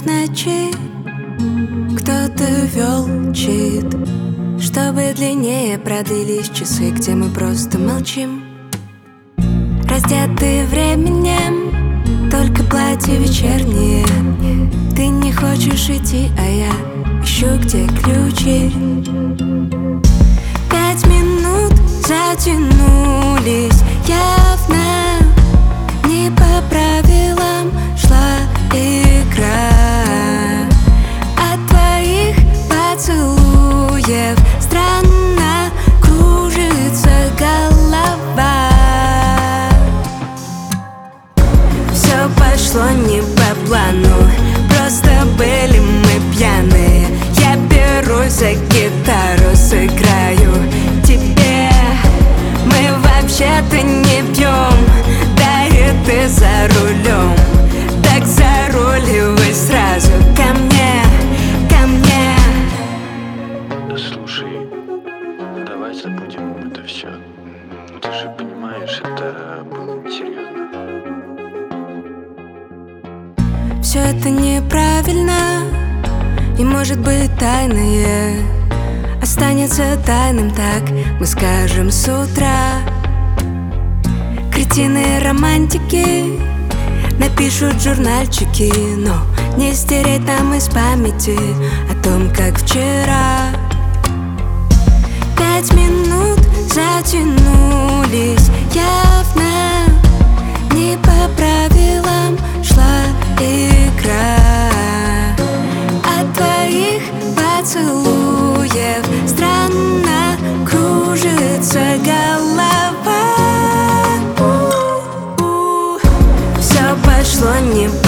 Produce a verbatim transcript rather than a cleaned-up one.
в ночи кто-то вел чит, чтобы длиннее продлились часы, где мы просто молчим, раздетые временем, только платье вечернее. Ты не хочешь идти, а я ищу, где ключи. Пять минут затянулись, явно не по правилам шла игра. От твоих поцелуев странно кружится голова. Все пошло не по плану, просто были мы пьяные. Я берусь за гитару, сыграю тебе. Мы вообще-то не пьем, да и ты за рулем. Так заруливай сразу ко мне, ко мне. Слушай, давай забудем это все. Ты же понимаешь, это было несерьезно. Все это неправильно, и может быть тайное останется тайным, так мы скажем с утра. Кретины романтики напишут журнальчики, но не стереть нам из памяти о том, как вчера. Пять минут затянулись, явно не по правилам шла игра. От твоих поцелуев странно кружится голова. Все пошло не